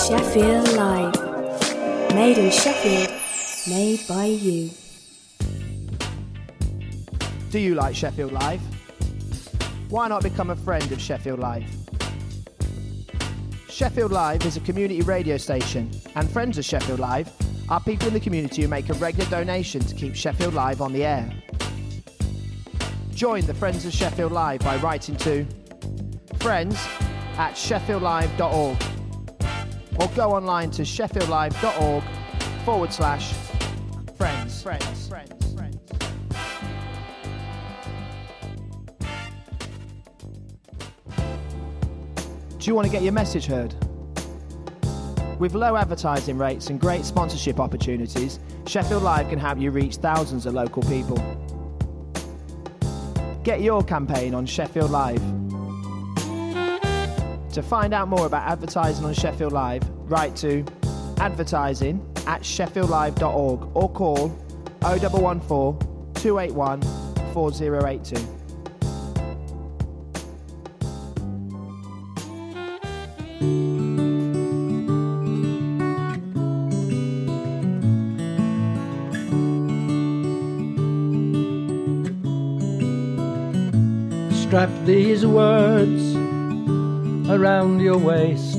Sheffield Live. Made in Sheffield, made by you. Do you like Sheffield Live? Why not become a friend of Sheffield Live? Sheffield Live is a community radio station, and friends of Sheffield Live are people in the community who make a regular donation to keep Sheffield Live on the air. Join the Friends of Sheffield Live by writing to friends@sheffieldlive.org or go online to sheffieldlive.org/friends. Do you want to get your message heard? With low advertising rates and great sponsorship opportunities, Sheffield Live can help you reach thousands of local people. Get your campaign on Sheffield Live. To find out more about advertising on Sheffield Live, write to advertising@sheffieldlive.org or call 0114 281 4082. Strap these words around your waist.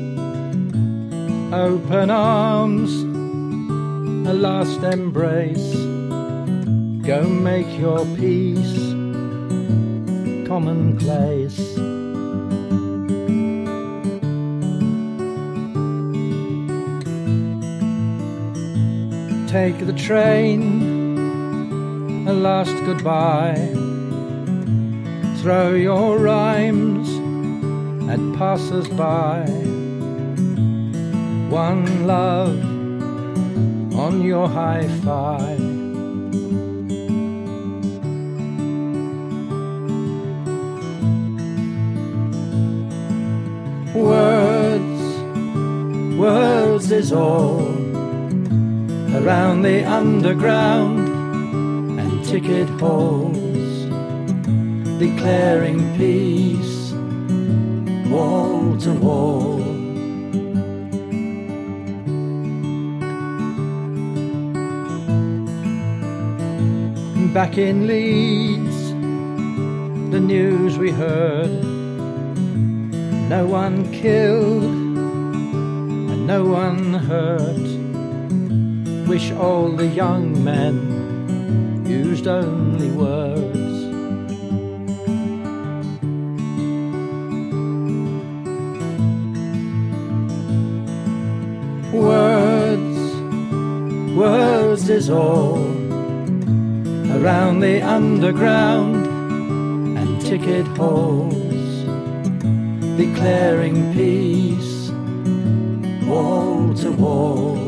Open arms, a last embrace. Go make your peace commonplace. Take the train, a last goodbye. Throw your rhymes at passers-by. One love on your hi-fi. Words is all around the underground and ticket halls, declaring peace wall to wall. Back in Leeds, the news we heard, no one killed and no one hurt. Wish all the young men used only words. Words is all around the underground and ticket halls, declaring peace wall to wall.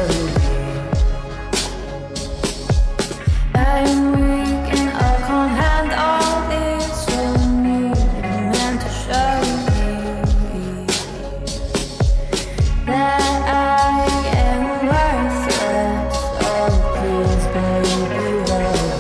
melody. I'm weak and I can't handle this. You need a man to show me that I am worthless. Oh, please, baby, love me.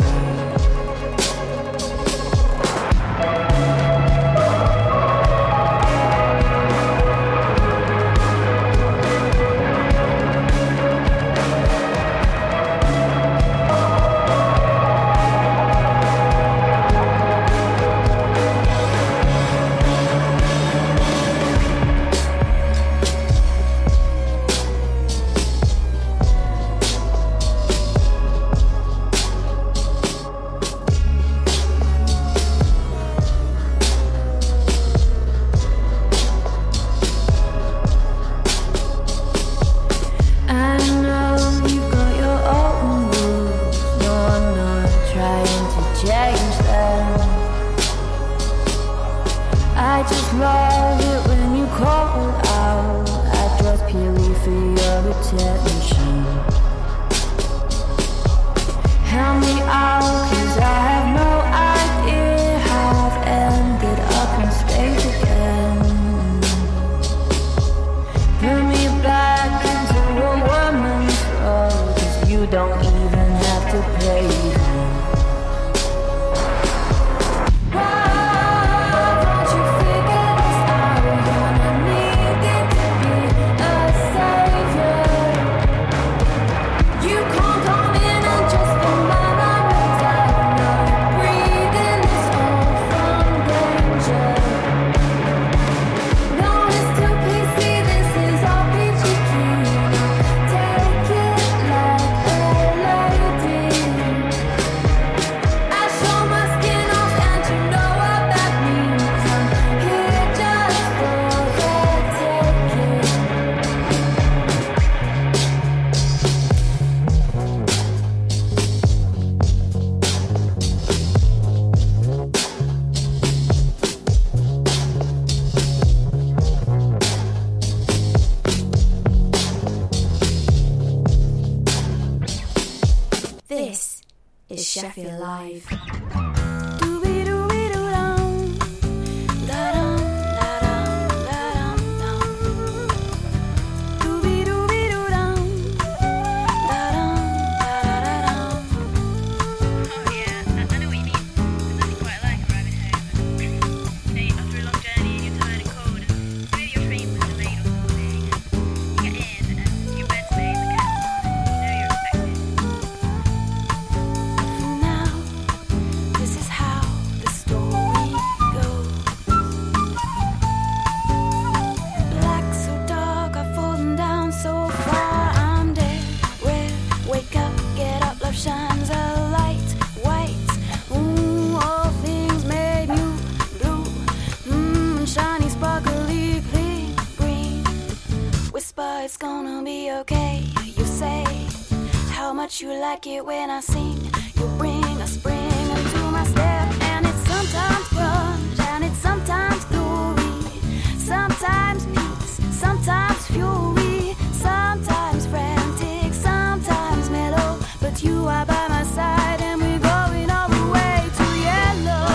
This is Sheffield Live. It's gonna be okay, you say. How much you like it when I sing. You bring a spring into my step. And it's sometimes grunge, and it's sometimes glory. Sometimes peace, sometimes fury. Sometimes frantic, sometimes mellow. But you are by my side and we're going all the way to yellow.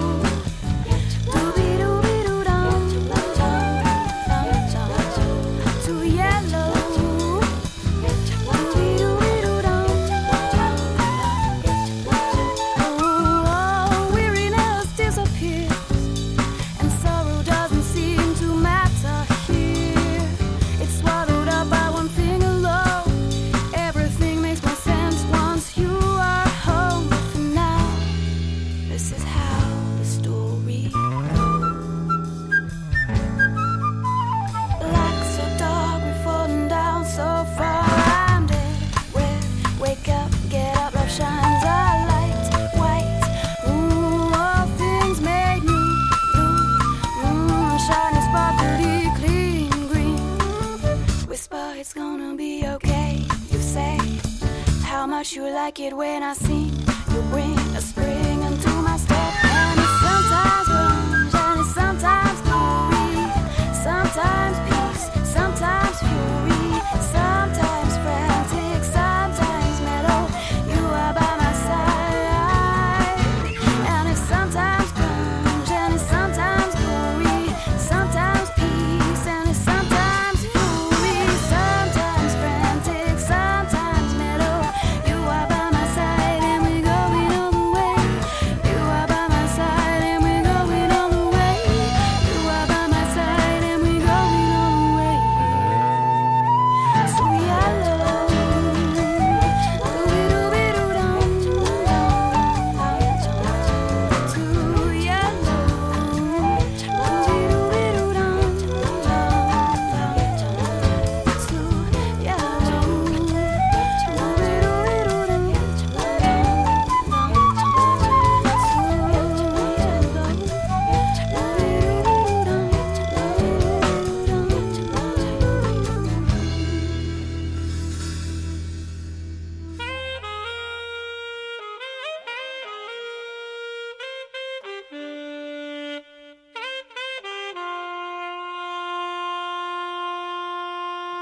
It's gonna be okay, you say. How much you like it when I sing. You bring a spring into my step. And it's sometimes grunge, and it's sometimes glory. Sometimes peace, sometimes fury. Sometimes friends.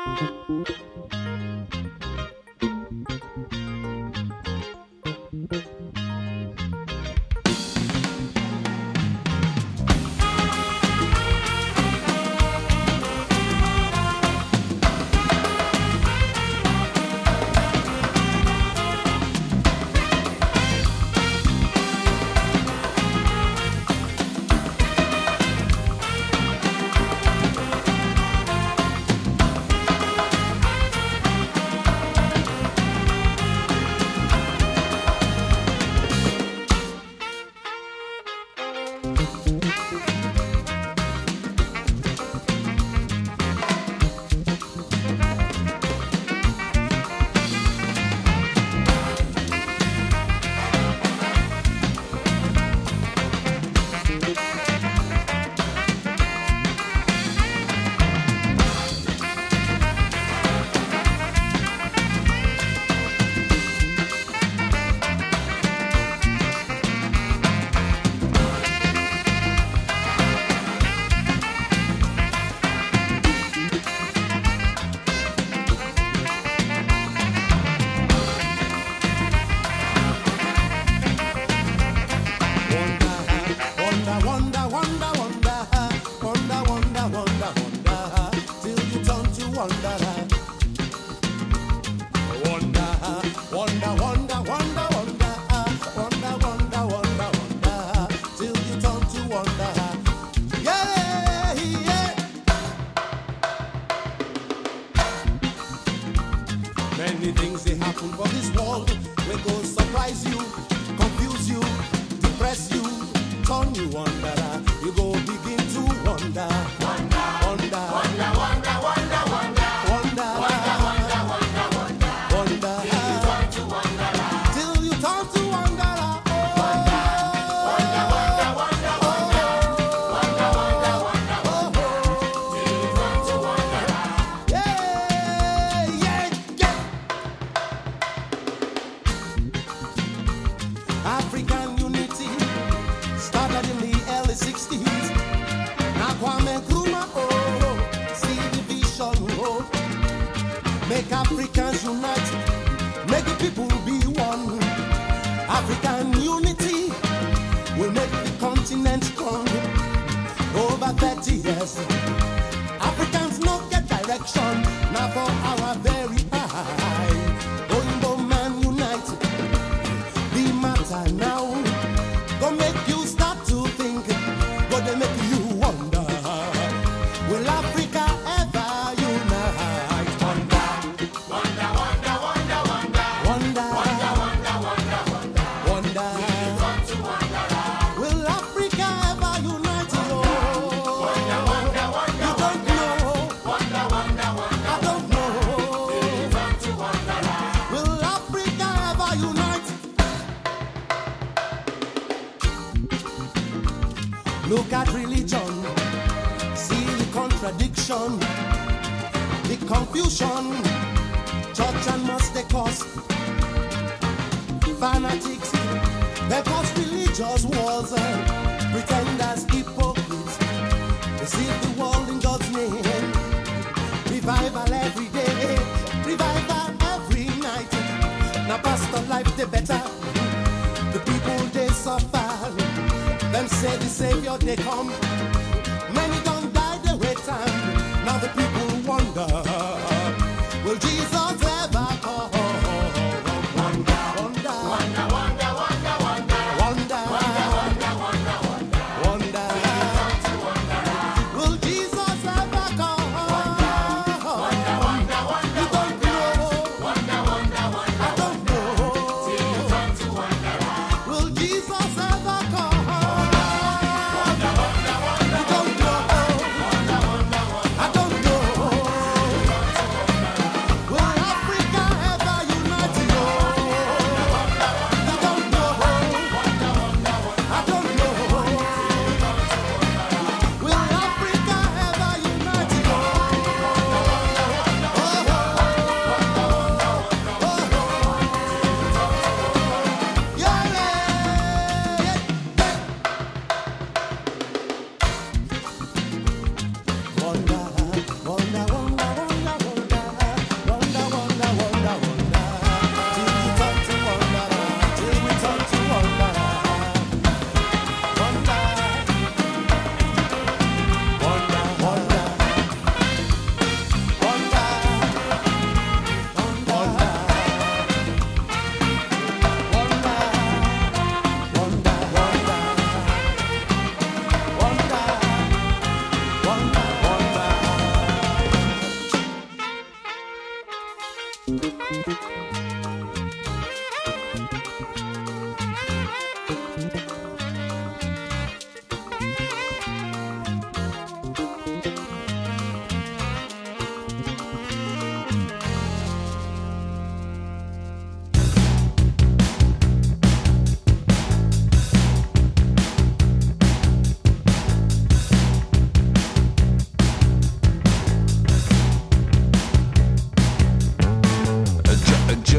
Many things they happen for this world. We go surprise you, confuse you, depress you, turn you wonder. You go begin to wonder. Wonder, wonder, wonder, wonder, wonder, wonder, wonder, wonder, wonder, wonder, wonder. Till you turn to wonder. Wonder, wonder, wonder, wonder, wonder, wonder, wonder, wonder, till you turn to wonder. Yeah, yeah, yeah. African unity started in the early 60s. Now Kwame Nkrumah, see the vision, make Africans unite, make the people be one. African unity will make the continent strong. Over 30 years, Africans no get direction. Now for our very high, Oyinbo man unite. The matter now go make you start to think, go they make you wonder, will Africa ever unite? Wonder, wonder, wonder, wonder, wonder, wonder, wonder, wonder, wonder, wonder, wonder. Will Africa ever unite? Wonder, wonder, wonder, you don't know. Wonder, wonder, wonder, I don't know. Will Africa ever unite? Look at religion, see the contradiction, the confusion. Church and must they cause fanatics, they cause religious wars, pretenders, hypocrites, deceive the world in God's name. Revival every day, revival every night. Now pastor life they better, the people they suffer. Them say the Savior they come. Many don't die the way time. Now the people wonder, will Jesus ever come? Wonder, wonder, wonder, wonder, wonder, wonder, wonder, wonder, wonder, wonder. Will Jesus ever come? Wonder, wonder, wonder, you don't know. Wonder, wonder, wonder, I don't know. Till you turn to wonder. Will Jesus ever come? I don't know.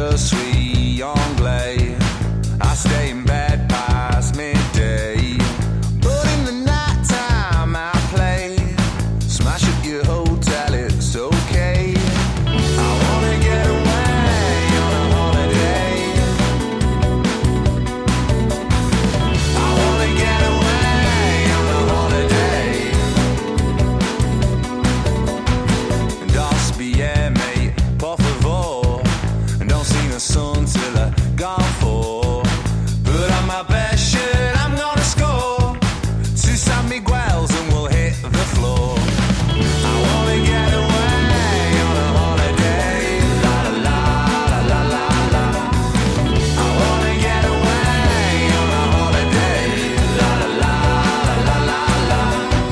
Je suis anglais. I stay in bed past midday. But in the night time I play. Smash up your hotel, it's okay. I wanna get away on a holiday. I wanna get away on a holiday. Dos PM, mate, por favor. Don't see the sun till I gone for. Put on my best shirt, I'm gonna score. To San Miguel's and we'll hit the floor. I wanna get away on a holiday. La la la la la la. I wanna get away on a holiday. La la la la la la.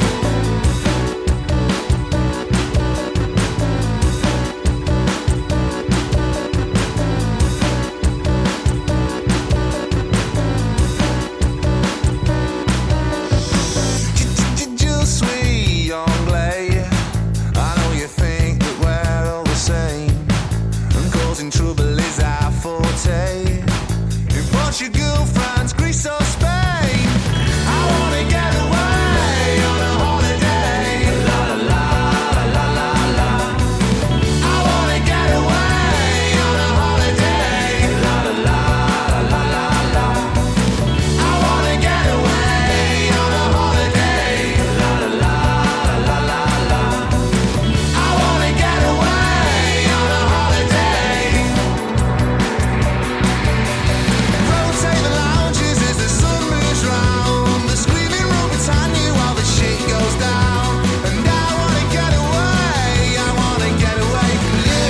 Je suis anglais. I know you think that we're all the same. And causing trouble is our forte. In Portugal, France, Greece or Spain, I wanna get away on a holiday. La la la la la la. I wanna get away on a holiday. La la la la la la. I wanna get away on a holiday. La la la la la la. I wanna get away on a holiday. Rotate the lounges as the sun moves round. The screaming robots on you while the shit goes down. And I wanna get away. I wanna get away from you.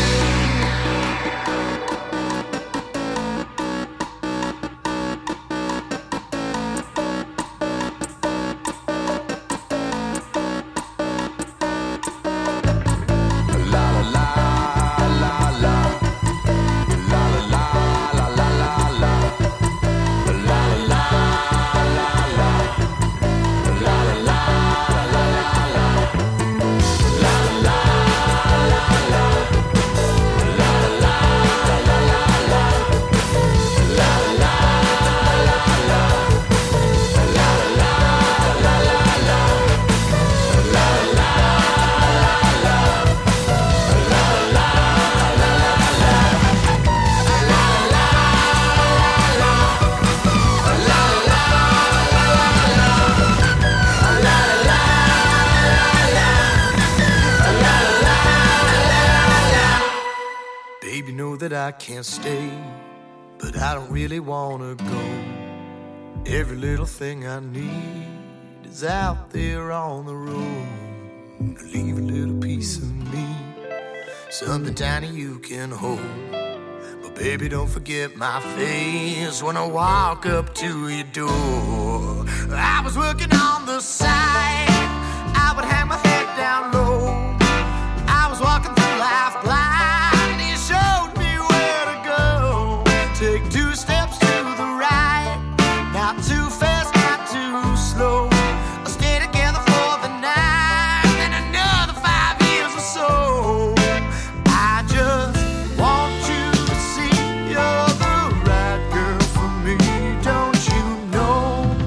La la la la la. La la la la la la la. La la la la la. La la la la la la. La la la la la. La la la la la la. La la la la la. La la la la la la. La la la la la. Baby, know that I can't stay, but I don't really wanna go. Every little thing I need is out there on the road. Leave a little piece of me, something tiny you can hold. But baby, don't forget my face when I walk up to your door. I was working on the side, I would hang my head down low. I was walking through life blind, and he showed me where to go. Take 2 steps to the right, not too fast, not too slow. I'll stay together for the night, and another 5 years or so. I just want you to see you're the right girl for me, don't you know?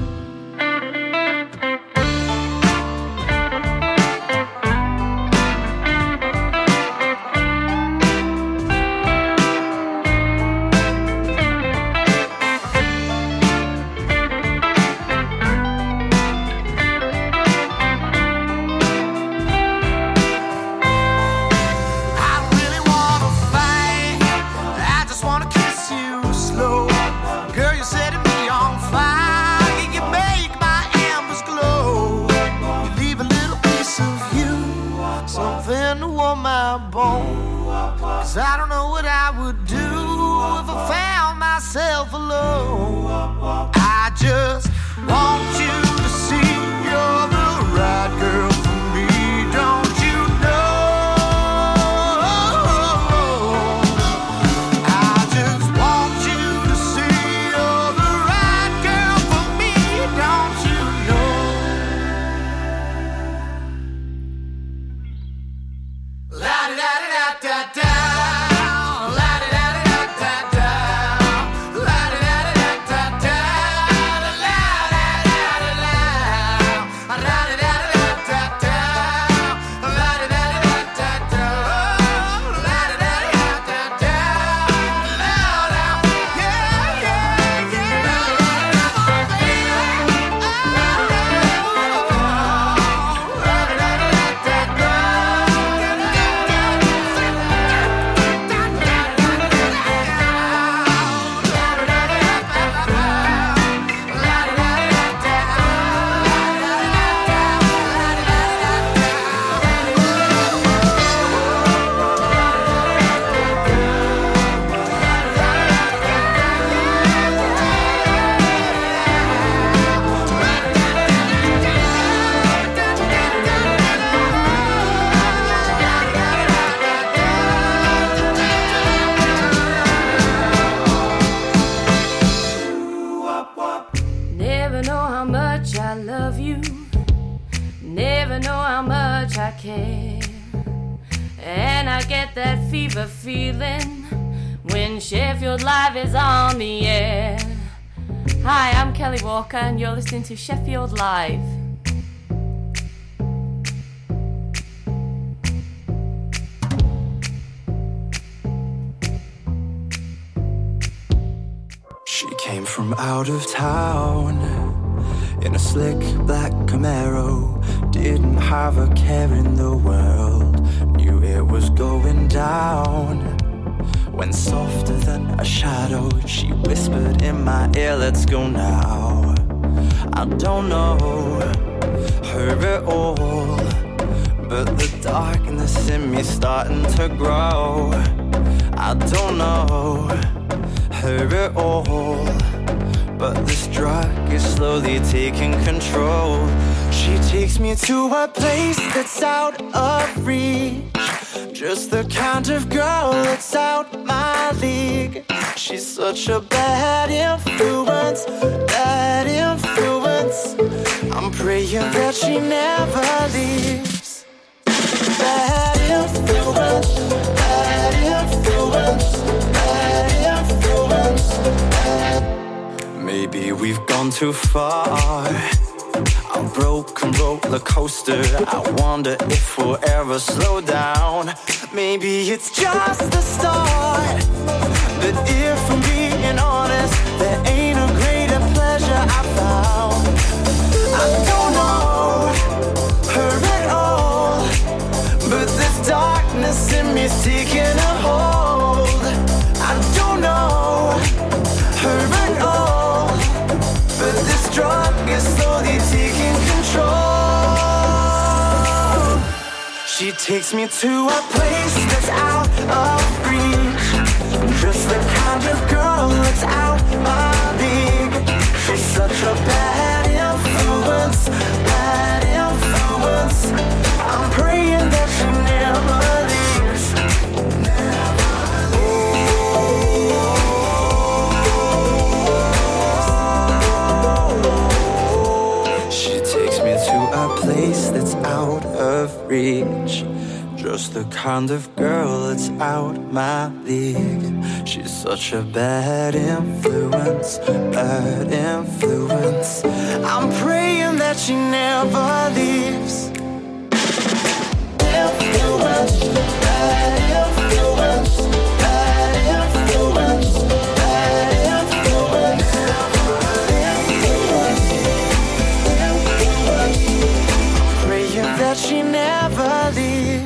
I don't really wanna fight, I just wanna kiss you slow. Girl, you're setting me on fire, you make my embers glow. You leave a little piece of you, something to warm my bone. 'Cause I don't know what I would do if I found myself alone. I just want you to see you're the right girl for me, don't you know? I just want you to see you're the right girl for me, don't you know? La da da da da da, la da da da da da. care. And I get that fever feeling when Sheffield Live is on the air. Hi, I'm Kelly Walker and you're listening to Sheffield Live. She came from out of town in a slick black Camaro. Didn't have a care in the world, knew it was going down. When softer than a shadow, she whispered in my ear, let's go now. I don't know her at all, but the darkness in me starting to grow. I don't know her at all, but this drug is slowly taking control. She takes me to a place that's out of reach, just the kind of girl that's out my league. She's such a bad influence, bad influence. I'm praying that she never leaves. Bad influence, bad influence, bad influence, bad. Maybe we've gone too far. A broken roller coaster. I wonder if we'll ever slow down. Maybe it's just the start. But if I'm being honest, there ain't a greater pleasure I found. I don't know her at all, but this darkness in me's taking a hold. I don't know her at all, but this drug is slowly taking control. She takes me to a place that's out of reach, just the kind of girl that's out my league. She's such a bad influence, bad influence. I'm praying that she never leaves. She takes me to a place that's out of reach, just the kind of girl that's out my league. She's such a bad influence, bad influence. I'm praying that she never leaves. Influence, bad influence, bad influence, bad influence, I'm praying that she never leaves.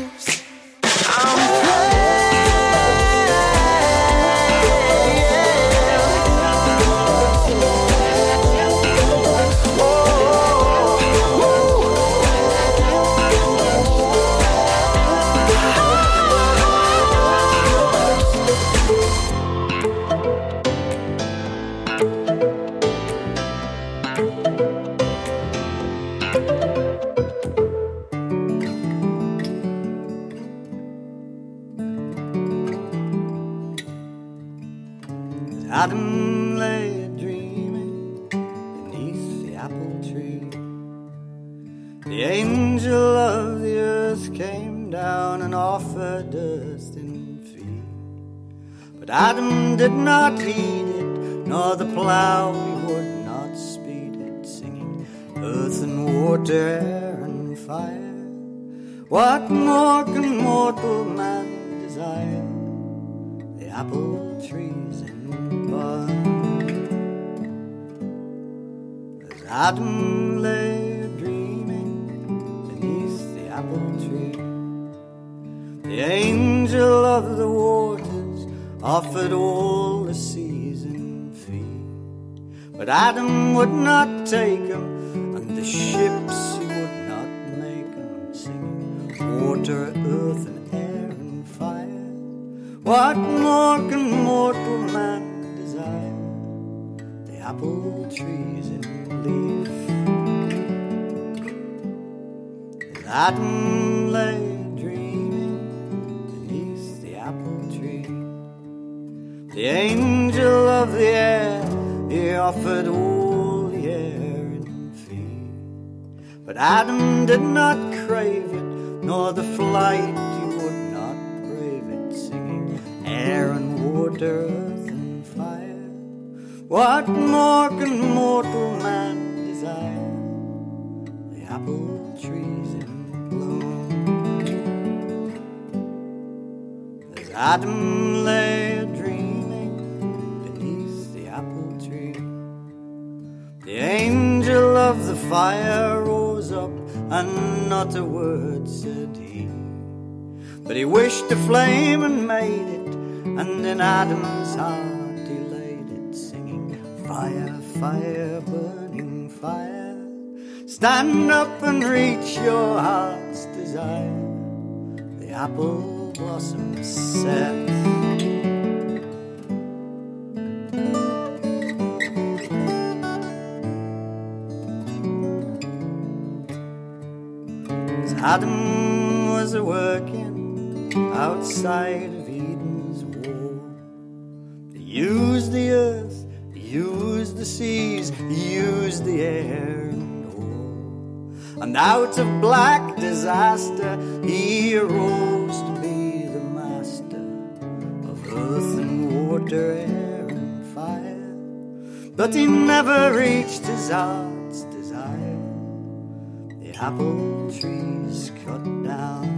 Adam lay dreaming beneath the apple tree. The angel of the earth came down and offered distant fee. But Adam did not heed it, nor the plough he would not speed it, singing earth and water, air and fire. What more can mortal man desire? The apple trees and as Adam lay dreaming beneath the apple tree, the angel of the waters offered all the season fee. But Adam would not take him, and the ships he would not make him, singing water, earth and air and fire. What more can mortal man desire? The apple trees in leaf. As Adam lay dreaming beneath the apple tree, the angel of the air, he offered all the air in fee. But Adam did not crave it, nor the flight you would not brave it, singing air and water, earth and fire. What more can mortal man desire? The apple trees in bloom. As Adam lay dreaming beneath the apple tree, the angel of the fire rose up, and not a word said he. But he wished the flame and made it, and in Adam's heart he laid it, singing, fire, fire, burning fire, stand up and reach your heart's desire. The apple blossom said. Adam was a-working outside of Eden's wall. He used the earth, he used the seas, he used the air and all. And out of black disaster he arose to be the master of earth and water, air and fire. But he never reached his heart's desire. The apple trees cut down.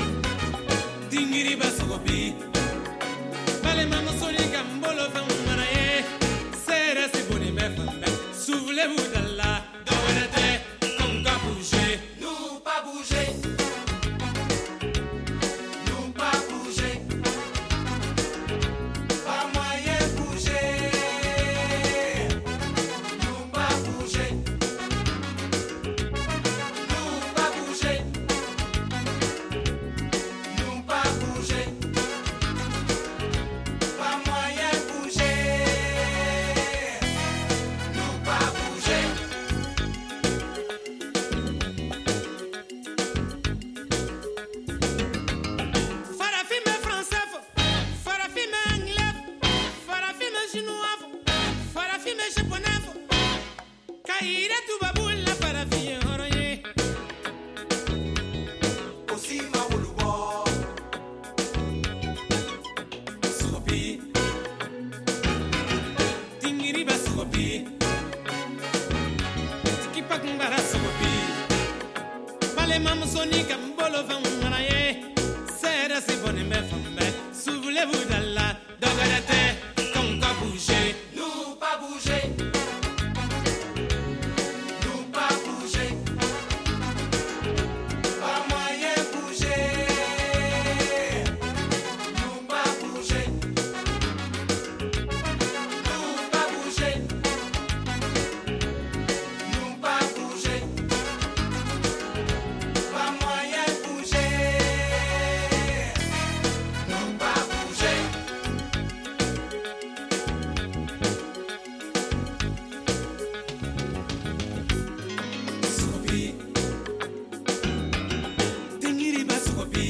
Dingiri basogopi, bale mama soni gambolo fa mara Bale mam soni kam bolo fam maraye. Sera si boni me fambe. Souvenez-vous d'Allah, dogarate, qu'on va bouger. Nous pas bouger. Nous pas bouger. Pas moyen bouger. Nous pas bouger. Nous pas bouger. Nous pas bouger. Pas moyen bouger. Nous pas bouger. Sukopi. Tingiri ba sukopi.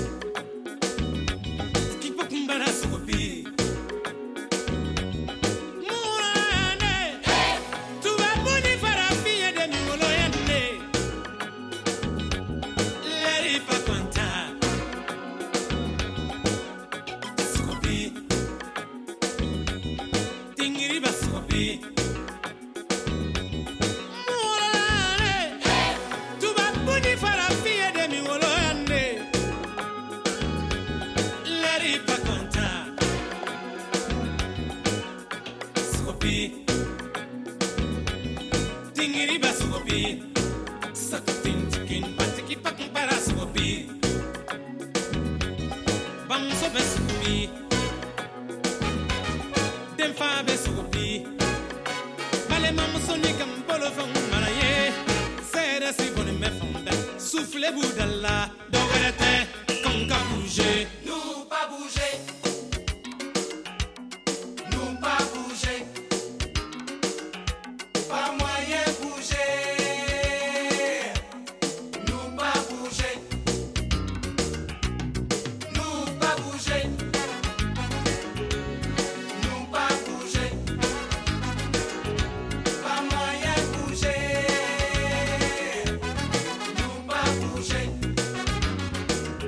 Kipo kumbara sukopi. Murane. Tu vas boni farafia de mi moloyande. Leri pa kwanta. Sukopi. Tingiri ba sukopi. Murane. Tu vas boni farafia de mi moloyande. Leri pa kwanta. Sukopi. Tingiri ba sukopi. Sakutin tikin patiki pakin para sukopi. Bam so be sukopi. Dem fa be sukopi. Bale mam soni kam bolo fam maraye. Sera si boni me fambe. Soufflez-vous d'Allah, dogarate, qu'on va bouger. Nous pas bouger. Nous pas bouger. Pas moyen bouger. Nous pas bouger. Nous pas bouger. Nous pas bouger. Pas moyen bouger. Nous pas bouger.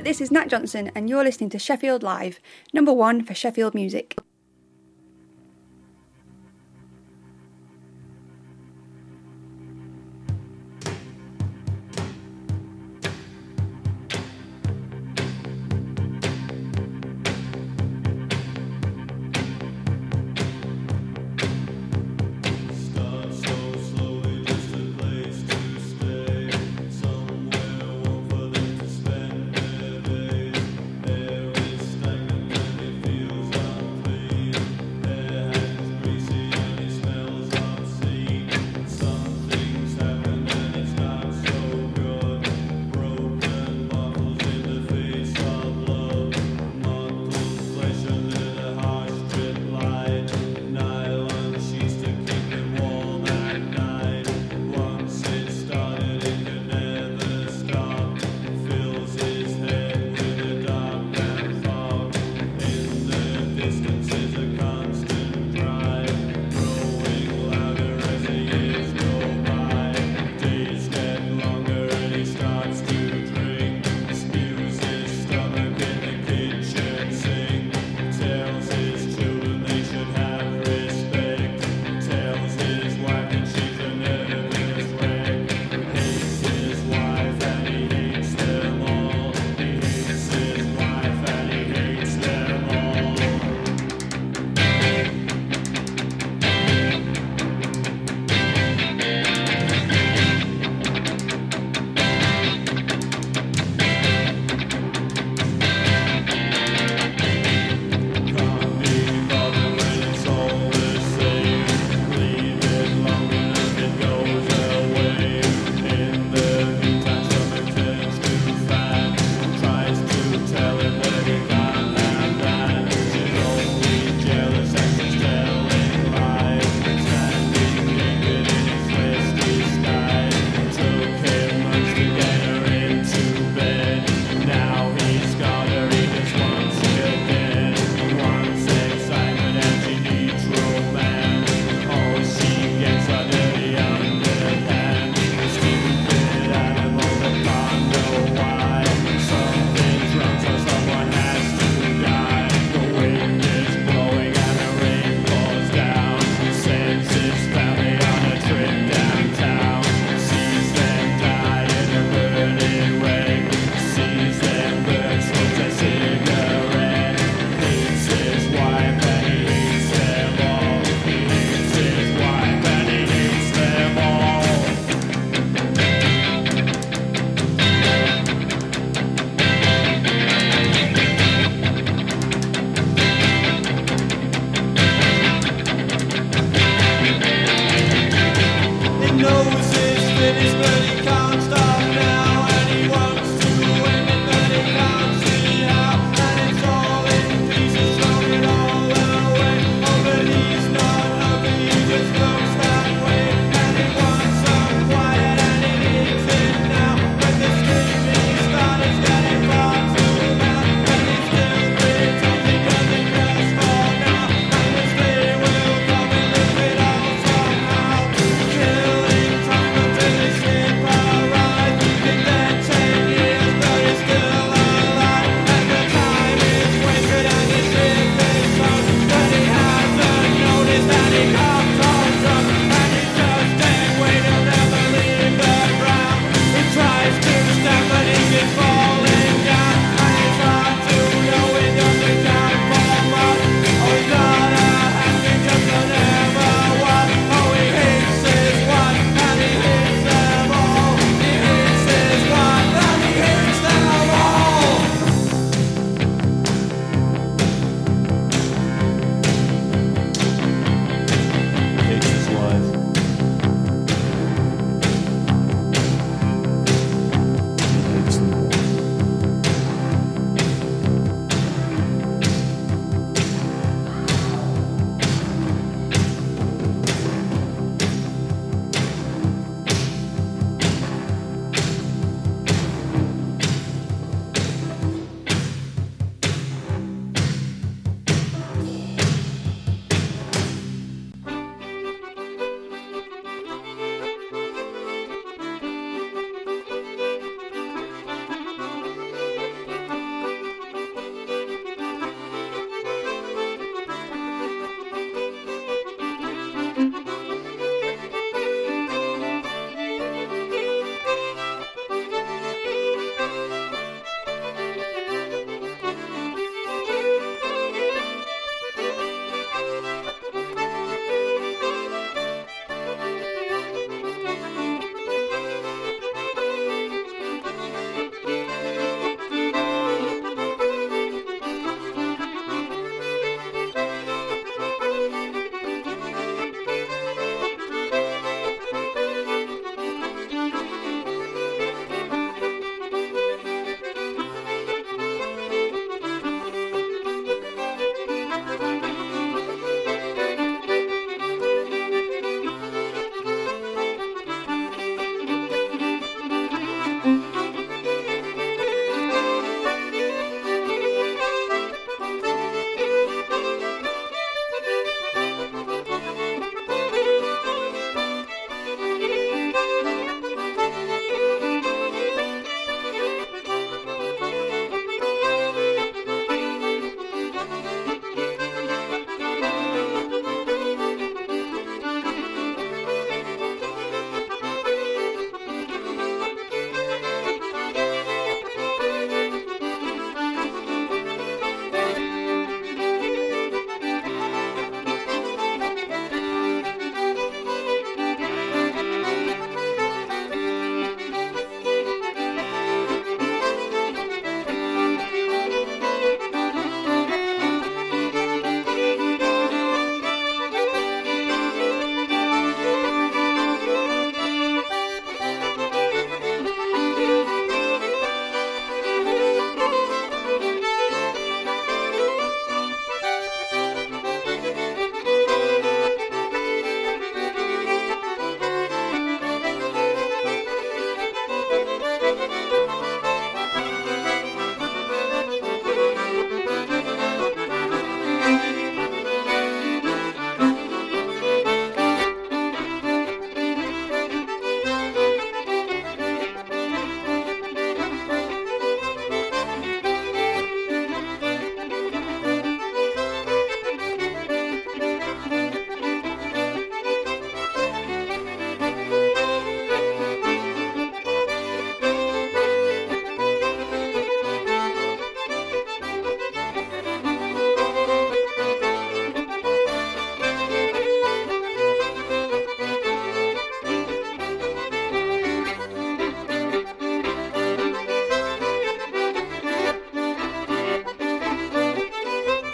this is Nat Johnson and you're listening to Sheffield Live, number one for Sheffield music.